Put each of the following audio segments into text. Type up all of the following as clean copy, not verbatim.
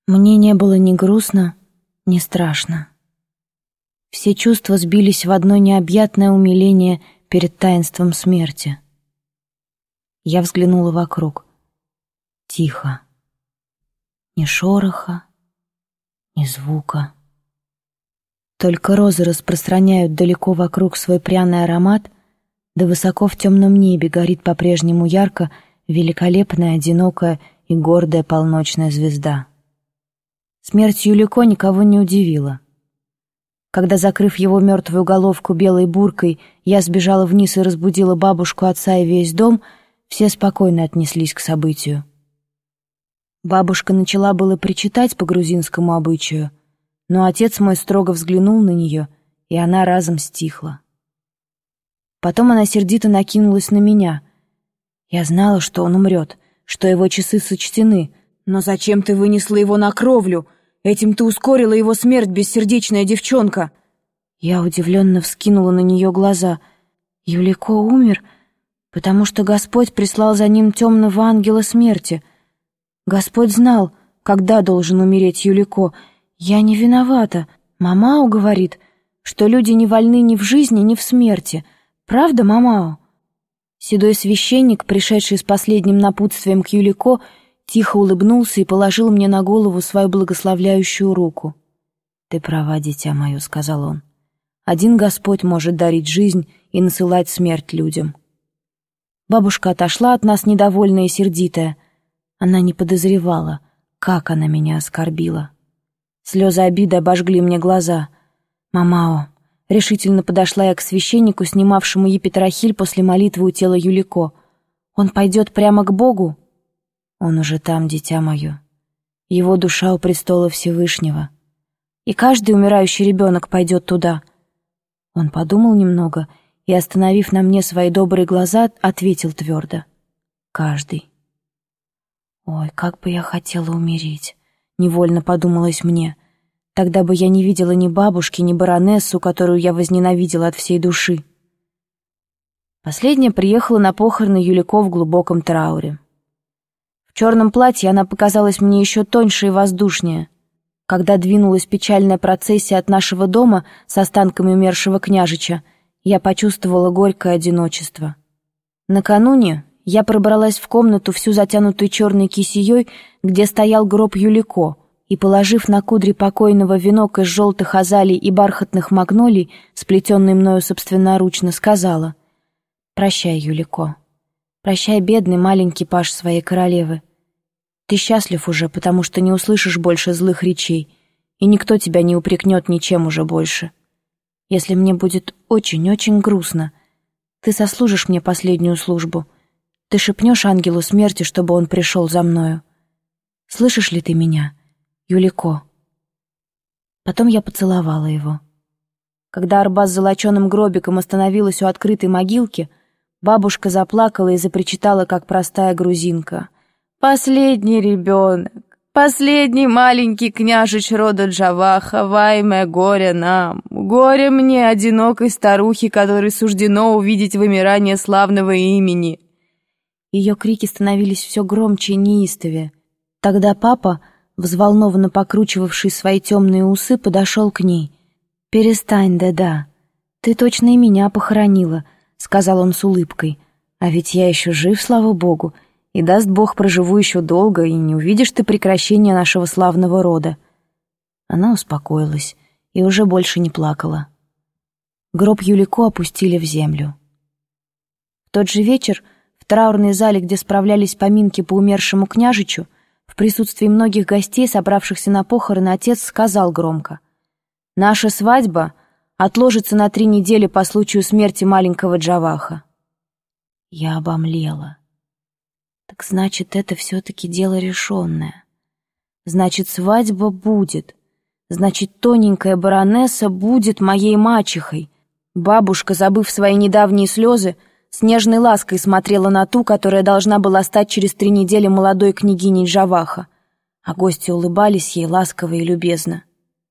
Мне не было ни грустно, ни страшно. Все чувства сбились в одно необъятное умиление перед таинством смерти. Я взглянула вокруг. Тихо. Ни шороха, ни звука. Только розы распространяют далеко вокруг свой пряный аромат, да высоко в темном небе горит по-прежнему ярко великолепная, одинокая и гордая полночная звезда. Смерть Юлико никого не удивила. Когда, закрыв его мертвую головку белой буркой, я сбежала вниз и разбудила бабушку, отца и весь дом, все спокойно отнеслись к событию. Бабушка начала было причитать по грузинскому обычаю, но отец мой строго взглянул на нее, и она разом стихла. Потом она сердито накинулась на меня. Я знала, что он умрет, что его часы сочтены. «Но зачем ты вынесла его на кровлю? Этим ты ускорила его смерть, бессердечная девчонка!» Я удивленно вскинула на нее глаза. Юлико умер, потому что Господь прислал за ним темного ангела смерти. Господь знал, когда должен умереть Юлико. Я не виновата. Мамао говорит, что люди не вольны ни в жизни, ни в смерти. Правда, Мамао? Седой священник, пришедший с последним напутствием к Юлико, тихо улыбнулся и положил мне на голову свою благословляющую руку. «Ты права, дитя мое», — сказал он. «Один Господь может дарить жизнь и насылать смерть людям». Бабушка отошла от нас, недовольная и сердитая. Она не подозревала, как она меня оскорбила. Слезы обиды обожгли мне глаза. «Мамао», — решительно подошла я к священнику, снимавшему епитрахиль после молитвы у тела Юлико. «Он пойдет прямо к Богу?» «Он уже там, дитя мое. Его душа у престола Всевышнего. И каждый умирающий ребенок пойдет туда». Он подумал немного и, остановив на мне свои добрые глаза, ответил твердо. «Каждый». «Ой, как бы я хотела умереть», — невольно подумалось мне. Тогда бы я не видела ни бабушки, ни баронессу, которую я возненавидела от всей души. Последняя приехала на похороны Юлико в глубоком трауре. В черном платье она показалась мне еще тоньше и воздушнее. Когда двинулась печальная процессия от нашего дома с останками умершего княжича, я почувствовала горькое одиночество. Накануне я пробралась в комнату, всю затянутую черной кисеей, где стоял гроб Юлико, и, положив на кудри покойного венок из желтых азалий и бархатных магнолий, сплетенный мною собственноручно, сказала: «Прощай, Юлико. Прощай, бедный маленький паж своей королевы. Ты счастлив уже, потому что не услышишь больше злых речей, и никто тебя не упрекнет ничем уже больше. Если мне будет очень-очень грустно, ты сослужишь мне последнюю службу. Ты шепнешь ангелу смерти, чтобы он пришел за мною. Слышишь ли ты меня, Юлико?» Потом я поцеловала его. Когда арба с золоченым гробиком остановилась у открытой могилки, бабушка заплакала и запричитала, как простая грузинка. «Последний ребенок, последний маленький княжич рода Джаваха, ваймое горе нам, горе мне, одинокой старухе, которой суждено увидеть вымирание славного имени». Ее крики становились все громче и неистовее. Тогда папа, взволнованно покручивавший свои темные усы, подошел к ней. «Перестань, да-да, ты точно и меня похоронила», — сказал он с улыбкой. «А ведь я еще жив, слава богу, и даст Бог проживу еще долго, и не увидишь ты прекращения нашего славного рода». Она успокоилась и уже больше не плакала. Гроб Юлико опустили в землю. В тот же вечер в траурной зале, где справлялись поминки по умершему княжичу, в присутствии многих гостей, собравшихся на похороны, отец сказал громко: «Наша свадьба отложится на 3 недели по случаю смерти маленького Джаваха». Я обомлела. Так значит, это все-таки дело решенное. Значит, свадьба будет. Значит, тоненькая баронесса будет моей мачехой. Бабушка, забыв свои недавние слезы, с нежной лаской смотрела на ту, которая должна была стать через 3 недели молодой княгиней Джаваха, а гости улыбались ей ласково и любезно.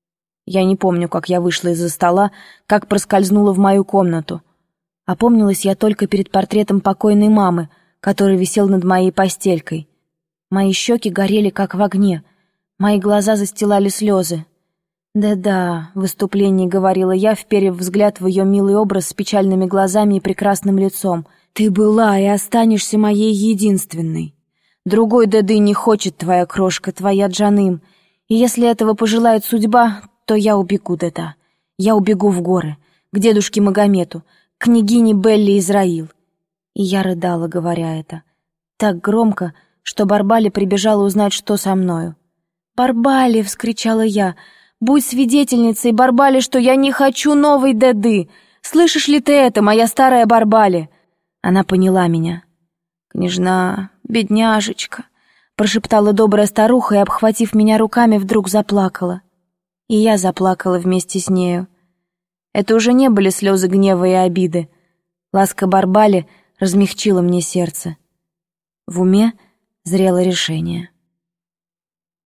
Я не помню, как я вышла из-за стола, как проскользнула в мою комнату. Опомнилась я только перед портретом покойной мамы, который висел над моей постелькой. Мои щеки горели, как в огне. Мои глаза застилали слезы. «Да-да», — в выступлении говорила я, вперев взгляд в ее милый образ с печальными глазами и прекрасным лицом. «Ты была и останешься моей единственной. Другой Деды не хочет твоя крошка, твоя Джаным. И если этого пожелает судьба, то я убегу, Деда. Я убегу в горы, к дедушке Магомету, к княгине Белли Израил». И я рыдала, говоря это. Так громко, что Барбали прибежала узнать, что со мною. «Барбали!» — вскричала я. «Будь свидетельницей, Барбали, что я не хочу новой Деды! Слышишь ли ты это, моя старая Барбали?» Она поняла меня. «Княжна, бедняжечка!» — прошептала добрая старуха и, обхватив меня руками, вдруг заплакала. И я заплакала вместе с нею. Это уже не были слезы гнева и обиды. Ласка Барбали размягчила мне сердце. В уме зрело решение.